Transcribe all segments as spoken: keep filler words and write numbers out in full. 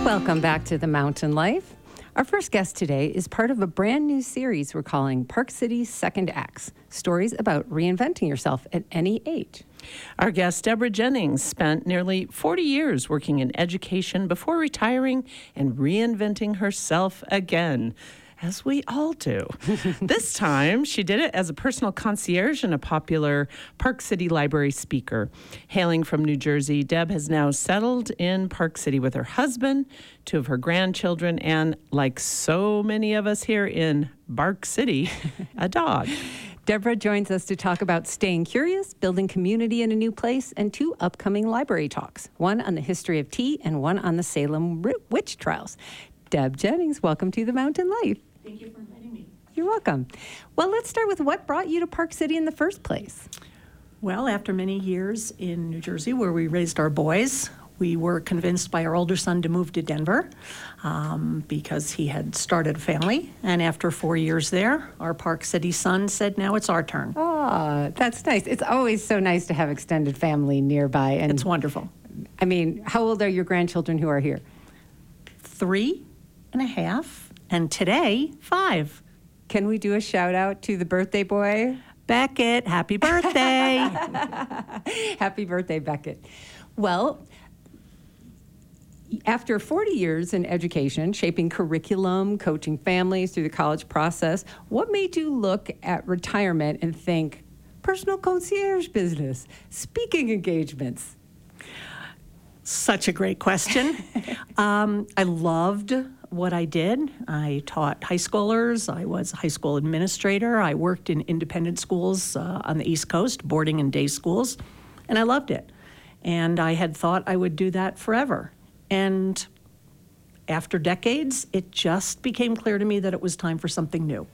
Welcome back to The Mountain Life. Our first guest today is part of a brand new series we're calling Park City's Second Acts, stories about reinventing yourself at any age. Our guest, Deborah Jennings, spent nearly forty years working in education before retiring and reinventing herself again, as we all do. This time, she did it as a personal concierge and a popular Park City Library speaker. Hailing from New Jersey, Deb has now settled in Park City with her husband, two of her grandchildren, and, like so many of us here in Bark City, a dog. Deborah joins us to talk about staying curious, building community in a new place, and two upcoming library talks, one on the history of tea and one on the Salem witch trials. Deb Jennings, welcome to The Mountain Life. Thank you for inviting me. You're welcome. Well, let's start with what brought you to Park City in the first place. Well, after many years in New Jersey where we raised our boys, we were convinced by our older son to move to Denver um, because he had started a family. And after four years there, our Park City son said, now it's our turn. Oh, that's nice. It's always so nice to have extended family nearby. And it's wonderful. I mean, how old are your grandchildren who are here? Three and a half, and today, five. Can we do a shout out to the birthday boy? Beckett, happy birthday. Happy birthday, Beckett. Well, after forty years in education, shaping curriculum, coaching families through the college process, what made you look at retirement and think, personal concierge business, speaking engagements? Such a great question. um, I loved what I did. I taught high schoolers. I was a high school administrator. I worked in independent schools uh, on the East Coast, boarding and day schools, and I loved it. And I had thought I would do that forever. And after decades, it just became clear to me that it was time for something new.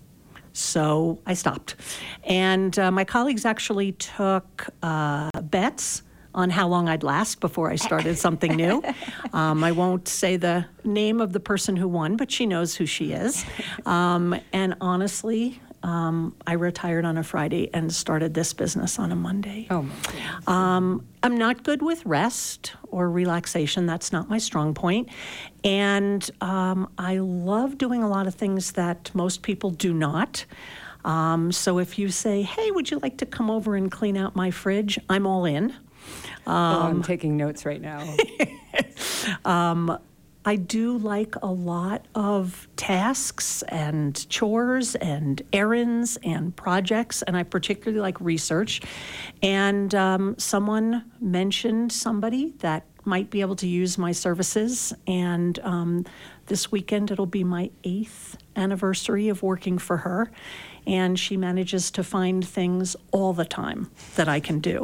So I stopped. And uh, my colleagues actually took uh, bets on how long I'd last before I started something new. Um, I won't say the name of the person who won, but she knows who she is. Um, and honestly, um, I retired on a Friday and started this business on a Monday. Oh, my goodness. Um, I'm not good with rest or relaxation. That's not my strong point. And um, I love doing a lot of things that most people do not. Um, so if you say, hey, would you like to come over and clean out my fridge? I'm all in. Um, oh, I'm taking notes right now. um, I do like a lot of tasks and chores and errands and projects, and I particularly like research. And um, someone mentioned somebody that might be able to use my services, and um, this weekend it'll be my eighth anniversary of working for her. And she manages to find things all the time that I can do.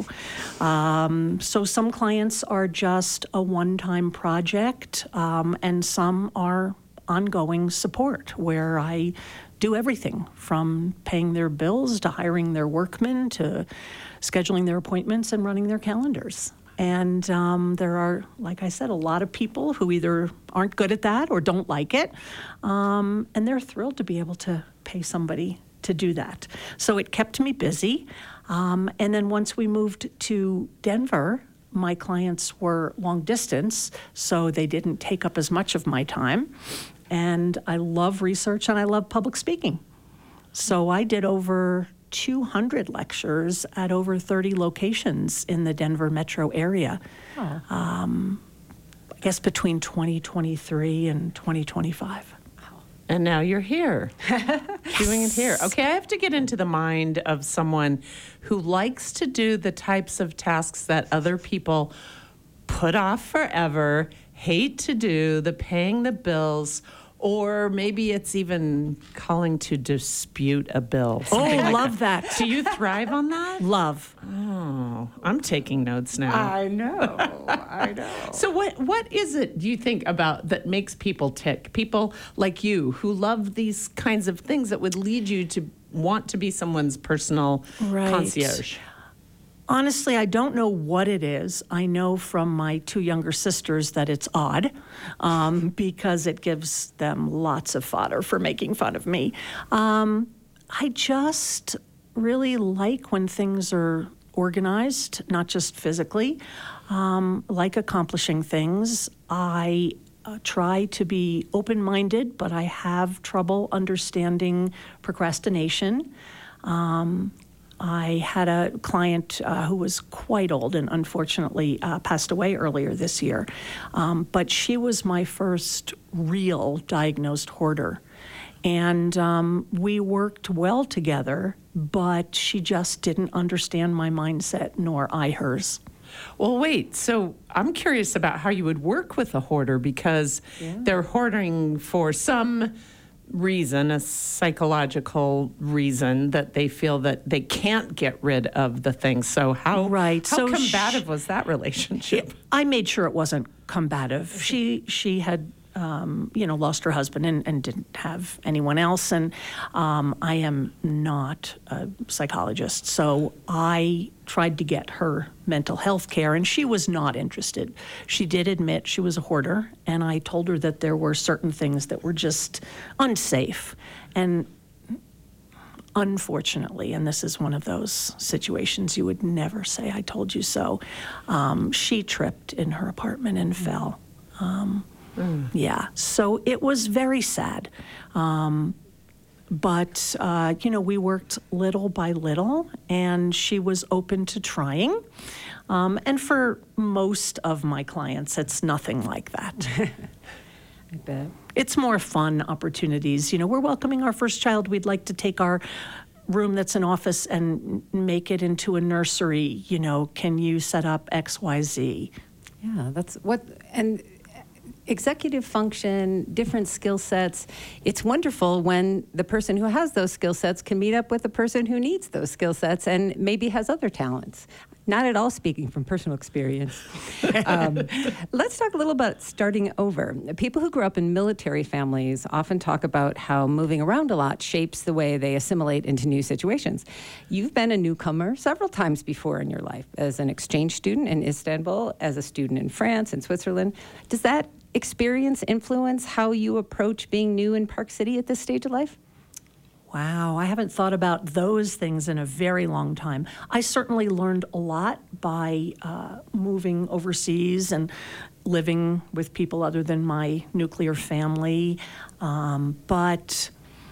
Um, so some clients are just a one-time project, um, and some are ongoing support where I do everything from paying their bills to hiring their workmen to scheduling their appointments and running their calendars. And um, there are, like I said, a lot of people who either aren't good at that or don't like it, um, and they're thrilled to be able to pay somebody to do that. So it kept me busy. Um, and then once we moved to Denver, my clients were long distance, so they didn't take up as much of my time. And I love research and I love public speaking. So I did over two hundred lectures at over thirty locations in the Denver metro area. Oh. Um, I guess between twenty twenty-three and twenty twenty-five. And now you're here, doing it here. Okay, I have to get into the mind of someone who likes to do the types of tasks that other people put off forever, hate to do, the paying the bills, or maybe it's even calling to dispute a bill. Oh, like love that. that. Do you thrive on that? Love. Oh, I'm taking notes now. I know, I know. So what what is it, do you think, about that makes people tick? People like you who love these kinds of things that would lead you to want to be someone's personal right. concierge? Honestly, I don't know what it is. I know from my two younger sisters that it's odd um, because it gives them lots of fodder for making fun of me. Um, I just really like when things are organized, not just physically, um, like accomplishing things. I uh, try to be open-minded, but I have trouble understanding procrastination. Um, I had a client uh, who was quite old and unfortunately uh, passed away earlier this year. Um, but she was my first real diagnosed hoarder. And um, we worked well together, but she just didn't understand my mindset, nor I hers. Well, wait. So I'm curious about how you would work with a hoarder, because yeah. they're hoarding for some reason, a psychological reason that they feel that they can't get rid of the thing. So how, right. how so combative she, was that relationship? I made sure it wasn't combative. She she had um, you know lost her husband and, and didn't have anyone else. And um, I am not a psychologist, so I tried to get her mental health care, and she was not interested. She did admit she was a hoarder, and I told her that there were certain things that were just unsafe. And unfortunately, and this is one of those situations you would never say, I told you so, um, she tripped in her apartment and fell. Um, mm. Yeah, so it was very sad. Um, But, uh, you know, we worked little by little, and she was open to trying. Um, and for most of my clients, it's nothing like that. I bet. It's more fun opportunities. You know, we're welcoming our first child. We'd like to take our room that's an office and make it into a nursery. You know, can you set up X, Y, Z? Yeah, that's what, and executive function, different skill sets. It's wonderful when the person who has those skill sets can meet up with the person who needs those skill sets and maybe has other talents. Not at all speaking from personal experience. um, let's talk a little about starting over. People who grew up in military families often talk about how moving around a lot shapes the way they assimilate into new situations. You've been a newcomer several times before in your life, as an exchange student in Istanbul, as a student in France and Switzerland. Does that experience influence how you approach being new in Park City at this stage of life? Wow, I haven't thought about those things in a very long time. I certainly learned a lot by uh, moving overseas and living with people other than my nuclear family, um, but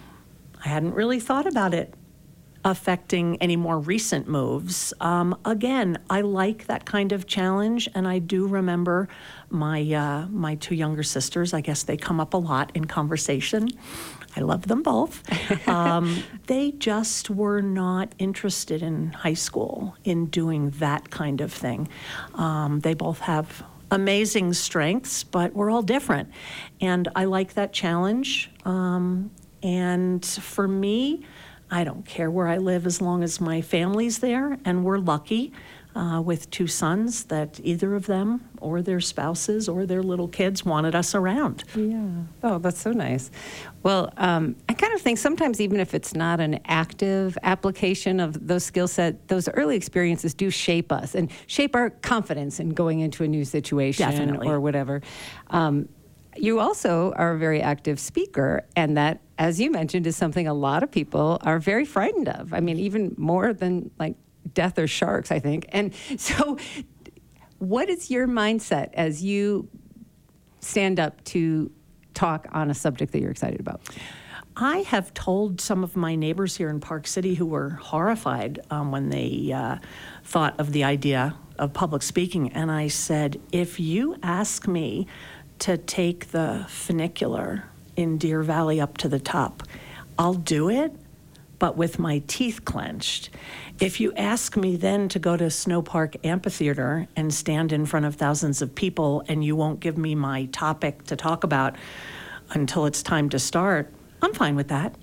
I hadn't really thought about it affecting any more recent moves. Um, again, I like that kind of challenge, and I do remember my uh, my two younger sisters. I guess they come up a lot in conversation. I love them both. Um, they just were not interested in high school in doing that kind of thing. Um, they both have amazing strengths, but we're all different. And I like that challenge. Um, and for me, I don't care where I live as long as my family's there, and we're lucky uh, with two sons that either of them or their spouses or their little kids wanted us around. Yeah. Oh, that's so nice. Well, um, I kind of think sometimes even if it's not an active application of those skill set, those early experiences do shape us and shape our confidence in going into a new situation Definitely. Or whatever. Um, You also are a very active speaker, and that, as you mentioned, is something a lot of people are very frightened of. I mean, even more than like death or sharks, I think. And so what is your mindset as you stand up to talk on a subject that you're excited about? I have told some of my neighbors here in Park City who were horrified um, when they uh, thought of the idea of public speaking, and I said, if you ask me to take the funicular in Deer Valley up to the top, I'll do it, but with my teeth clenched. If you ask me then to go to Snow Park Amphitheater and stand in front of thousands of people and you won't give me my topic to talk about until it's time to start, I'm fine with that.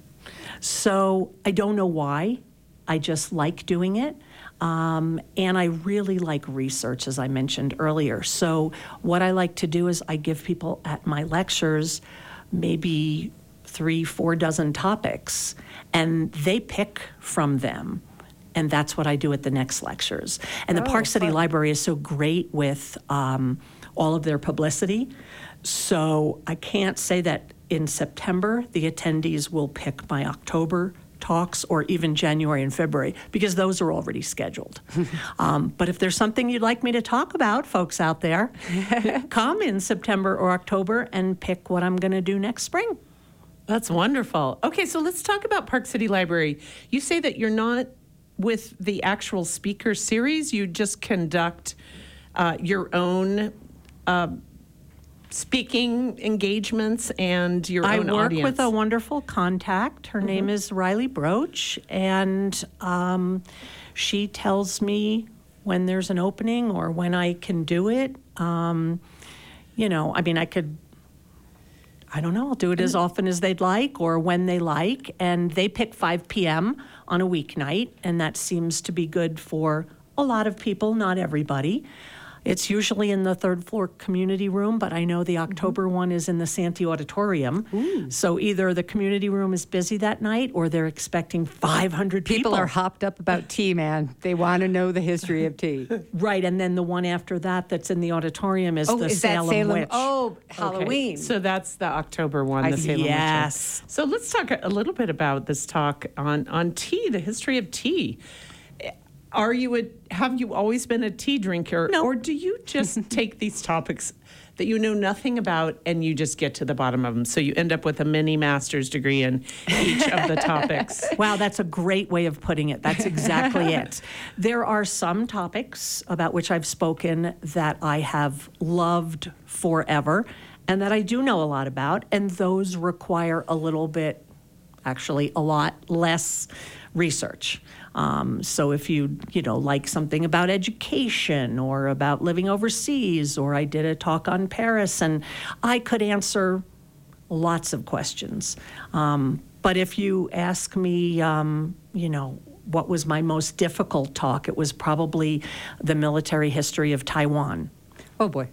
So I don't know why. I just like doing it. Um, and I really like research, as I mentioned earlier. So what I like to do is I give people at my lectures maybe three, four dozen topics, and they pick from them. And that's what I do at the next lectures. And the Oh, Park City fun. Library is so great with um, all of their publicity. So I can't say that in September the attendees will pick my October talks or even January and February, because those are already scheduled. um, but if there's something you'd like me to talk about, folks out there, come in September or October and pick what I'm going to do next spring. That's wonderful. Okay, so let's talk about Park City Library. You say that you're not with the actual speaker series, you just conduct uh, your own uh, speaking engagements and your I own work audience. with a wonderful contact. Her mm-hmm. name is Riley Broach, and um, she tells me when there's an opening or when I can do it. Um, you know, I mean, I could, I don't know, I'll do it as often as they'd like or when they like, and they pick five p.m. on a weeknight, and that seems to be good for a lot of people, not everybody. It's usually in the third floor community room, but I know the October mm-hmm. one is in the Santee Auditorium. Ooh. So either the community room is busy that night or they're expecting five hundred people. People are hopped up about tea, man. They want to know the history of tea. Right, and then the one after that that's in the auditorium is oh, the is Salem, that Salem Witch. Oh, Halloween. Okay. So that's the October one, I the Salem yes. Witch. So let's talk a little bit about this talk on, on tea, the history of tea. Are you a, have you always been a tea drinker? No. Or do you just take these topics that you know nothing about and you just get to the bottom of them? So you end up with a mini master's degree in each of the topics. Wow, that's a great way of putting it. That's exactly it. There are some topics about which I've spoken that I have loved forever and that I do know a lot about, and those require a little bit, actually a lot less research. Um, so if you, you know, like something about education or about living overseas, or I did a talk on Paris, and I could answer lots of questions. Um, but if you ask me, um, you know, what was my most difficult talk, it was probably the military history of Taiwan. Oh, boy.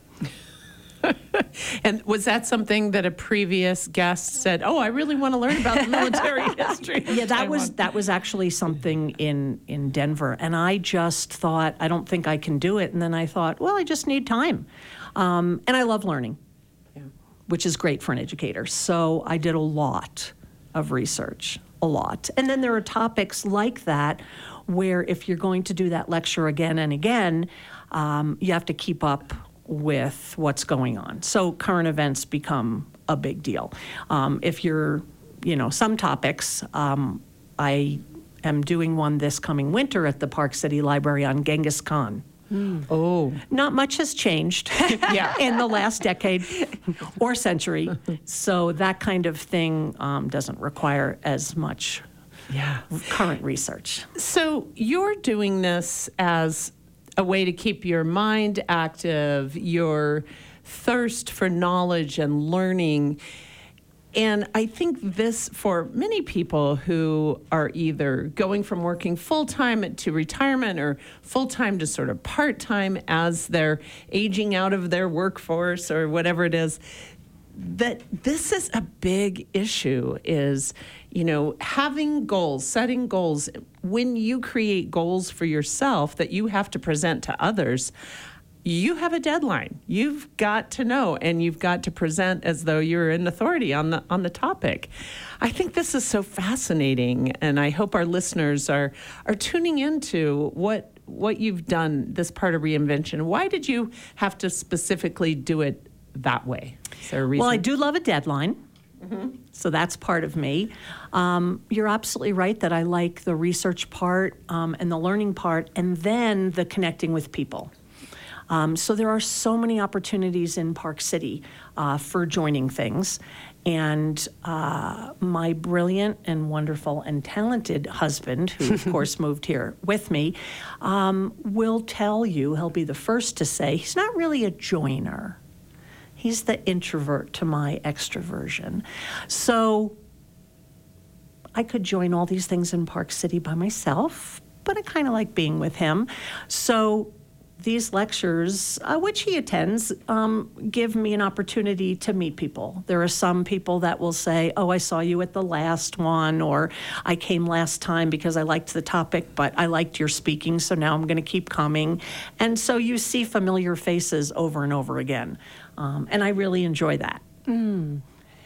And was that something that a previous guest said, oh, I really want to learn about the military history? Yeah, that was that was actually something in, in Denver. And I just thought, I don't think I can do it. And then I thought, well, I just need time. Um, and I love learning, yeah. which is great for an educator. So I did a lot of research, a lot. And then there are topics like that where if you're going to do that lecture again and again, um, you have to keep up with what's going on. So current events become a big deal. Um, if you're, you know, some topics, um, I am doing one this coming winter at the Park City Library on Genghis Khan. Mm. Oh. Not much has changed yeah. in the last decade or century. So that kind of thing um, doesn't require as much yeah. current research. So you're doing this as a way to keep your mind active, your thirst for knowledge and learning. And I think this, for many people who are either going from working full-time to retirement or full-time to sort of part-time as they're aging out of their workforce or whatever it is, that this is a big issue is, you know, having goals, setting goals. When you create goals for yourself that you have to present to others, you have a deadline. You've got to know, and you've got to present as though you're an authority on the on the topic. I think this is so fascinating, and I hope our listeners are are tuning into what what you've done, this part of reinvention. Why did you have to specifically do it that way? Is there a reason? Well, I do love a deadline. Mm-hmm. So that's part of me. Um, you're absolutely right that I like the research part um, and the learning part, and then the connecting with people. Um, so there are so many opportunities in Park City uh, for joining things. And uh, my brilliant and wonderful and talented husband, who of course moved here with me, um, will tell you, he'll be the first to say, he's not really a joiner. He's the introvert to my extroversion. So I could join all these things in Park City by myself, but I kind of like being with him. So these lectures, uh, which he attends, um, give me an opportunity to meet people. There are some people that will say, oh, I saw you at the last one, or I came last time because I liked the topic, but I liked your speaking, so now I'm going to keep coming. And so you see familiar faces over and over again. Um, and I really enjoy that. Mm.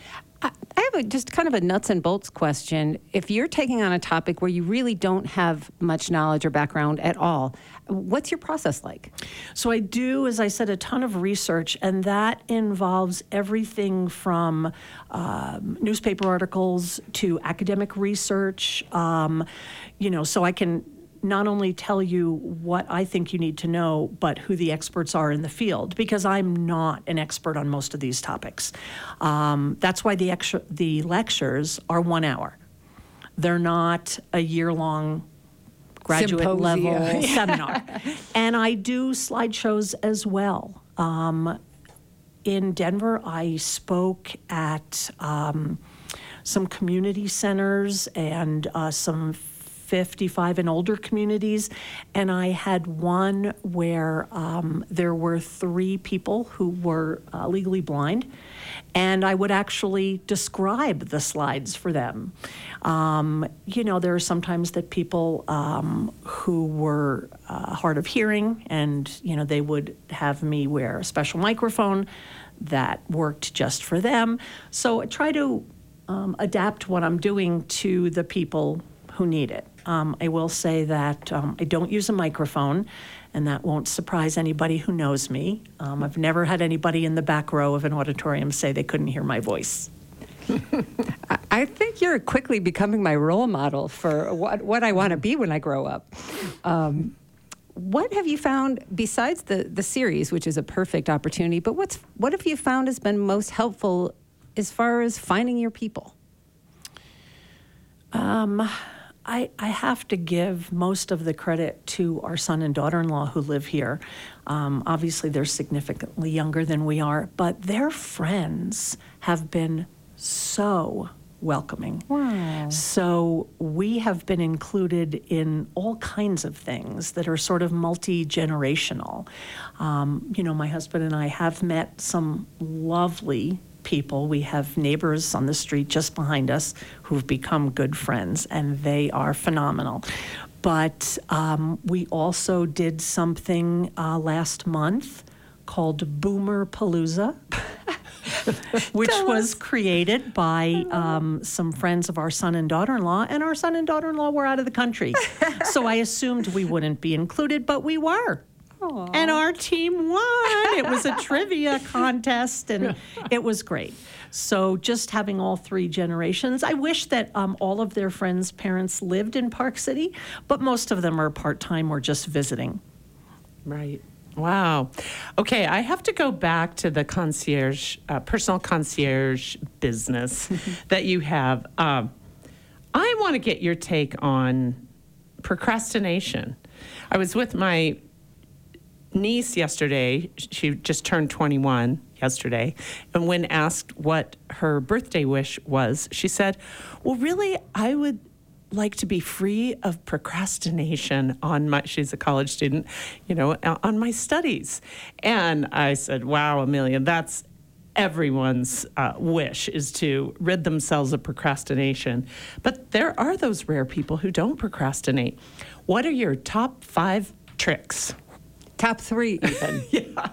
I I have a, just kind of a nuts and bolts question. If you're taking on a topic where you really don't have much knowledge or background at all, what's your process like? So I do, as I said, a ton of research, and that involves everything from um, newspaper articles to academic research. Um, you know, so I can not only tell you what I think you need to know, but who the experts are in the field, because I'm not an expert on most of these topics. Um, that's why the, extra, the lectures are one hour. They're not a year-long graduate Symposia. level seminar. And I do slideshows as well. Um, in Denver, I spoke at um, some community centers and uh, some fifty-five and older communities, and I had one where um, there were three people who were uh, legally blind, and I would actually describe the slides for them. Um, you know, there are sometimes that people um, who were uh, hard of hearing, and, you know, they would have me wear a special microphone that worked just for them. So I try to um, adapt what I'm doing to the people who need it. Um, I will say that um, I don't use a microphone, and that won't surprise anybody who knows me. Um, I've never had anybody in the back row of an auditorium say they couldn't hear my voice. I- I think you're quickly becoming my role model for what, what I want to be when I grow up. Um, what have you found, besides the, the series, which is a perfect opportunity, but what's what have you found has been most helpful as far as finding your people? Um, I, I have to give most of the credit to our son and daughter-in-law who live here. Um, obviously, they're significantly younger than we are, but their friends have been so welcoming. Wow. So we have been included in all kinds of things that are sort of multi-generational. Um, you know, my husband and I have met some lovely people. We have neighbors on the street just behind us who've become good friends, and they are phenomenal. But um, we also did something uh, last month called Boomer Palooza, which was created by um, some friends of our son and daughter-in-law, and our son and daughter-in-law were out of the country. So I assumed we wouldn't be included, but we were. Aww. And our team won. It was a trivia contest, and it was great. So just having all three generations. I wish that um, all of their friends' parents lived in Park City, but most of them are part-time or just visiting. Right. Wow. Okay, I have to go back to the concierge, uh, personal concierge business that you have. Um, I want to get your take on procrastination. I was with my niece yesterday. She just turned twenty-one yesterday, and when asked what her birthday wish was, she said, well, really, I would like to be free of procrastination on my, she's a college student, you know, on my studies. And I said, wow, Amelia, that's everyone's uh, wish, is to rid themselves of procrastination. But there are those rare people who don't procrastinate. What are your top five tricks? Top three, even. Yeah.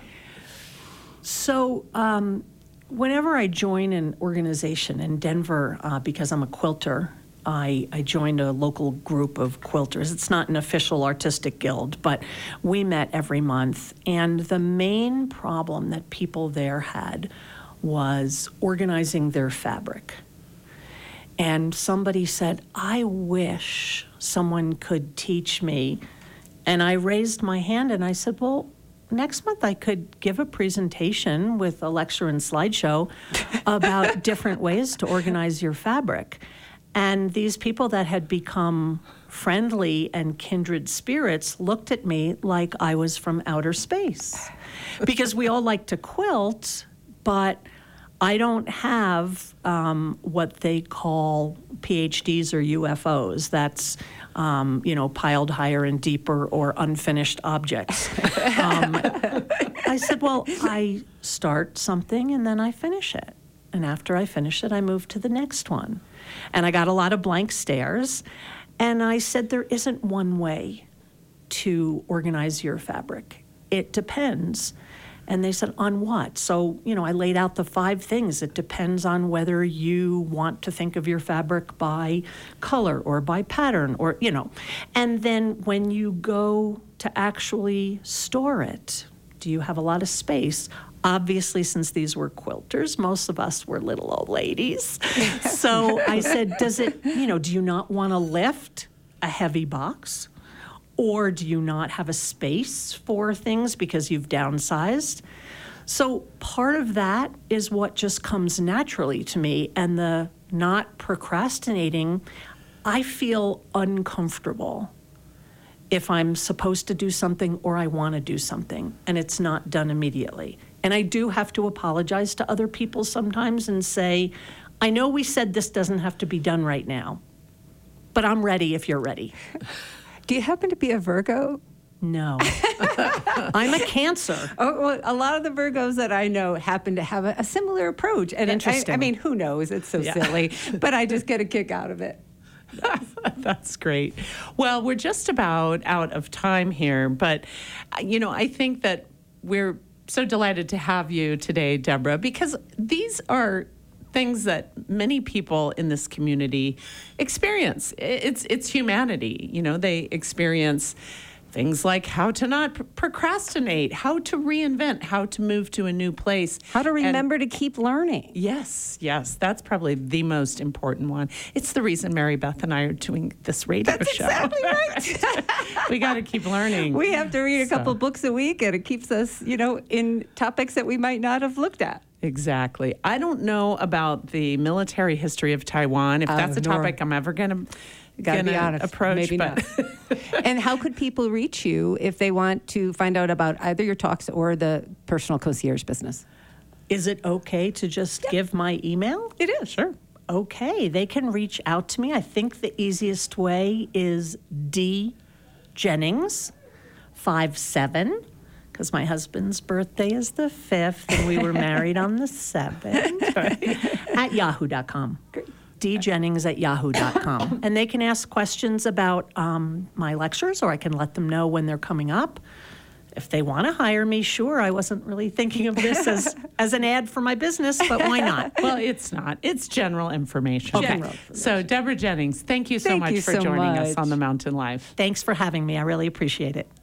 So um, whenever I join an organization in Denver, uh, because I'm a quilter, I, I joined a local group of quilters. It's not an official artistic guild, but we met every month. And the main problem that people there had was organizing their fabric. And somebody said, I wish someone could teach me. And I raised my hand and I said, well, next month I could give a presentation with a lecture and slideshow about different ways to organize your fabric. And these people that had become friendly and kindred spirits looked at me like I was from outer space. Because we all like to quilt, but I don't have um, what they call P H Ds or U F Os. That's, um, you know, piled higher and deeper or unfinished objects. Um, I said, well, I start something and then I finish it. And after I finish it, I move to the next one. And I got a lot of blank stares. And I said, there isn't one way to organize your fabric. It depends And they said, on what? So, you know, I laid out the five things. It depends on whether you want to think of your fabric by color or by pattern or, you know. And then when you go to actually store it, do you have a lot of space? Obviously, since these were quilters, most of us were little old ladies. So I said, does it, you know, do you not want to lift a heavy box? Or do you not have a space for things because you've downsized? So part of that is what just comes naturally to me. And the not procrastinating, I feel uncomfortable if I'm supposed to do something or I want to do something and it's not done immediately. And I do have to apologize to other people sometimes and say, I know we said this doesn't have to be done right now, but I'm ready if you're ready. Do you happen to be a Virgo? No. I'm a Cancer. Oh, well, a lot of the Virgos that I know happen to have a, a similar approach. And I- Interesting. I, I mean, who knows? It's so Yeah. silly. But I just get a kick out of it. That's great. Well, we're just about out of time here, but, uh, you know, I think that we're so delighted to have you today, Deborah, because these are things that many people in this community experience. It's it's humanity. You know, they experience things like how to not pr- procrastinate, how to reinvent, how to move to a new place. How to And- remember to keep learning. Yes, yes, that's probably the most important one. It's the reason Mary Beth and I are doing this radio That's show. exactly right. We got to keep learning. We have to read a So- couple books a week, and it keeps us, you know, in topics that we might not have looked at. Exactly. I don't know about the military history of Taiwan. If Oh, that's a nor- topic I'm ever going to Gotta be honest, approach, maybe but not. And how could people reach you if they want to find out about either your talks or the personal concierge business? Is it okay to just give my email? It is. sure. Okay, they can reach out to me. I think the easiest way is D Jennings five seven, because my husband's birthday is the fifth and we were married on the seventh, at yahoo dot com. D Jennings at yahoo dot com. And they can ask questions about um, my lectures, or I can let them know when they're coming up. If they want to hire me, sure. I wasn't really thinking of this as, as an ad for my business, but why not? Well, it's not. It's general information. Okay. General So, Deborah Jennings, thank you so Thank much you for so joining us much. on The Mountain Life. Thanks for having me. I really appreciate it.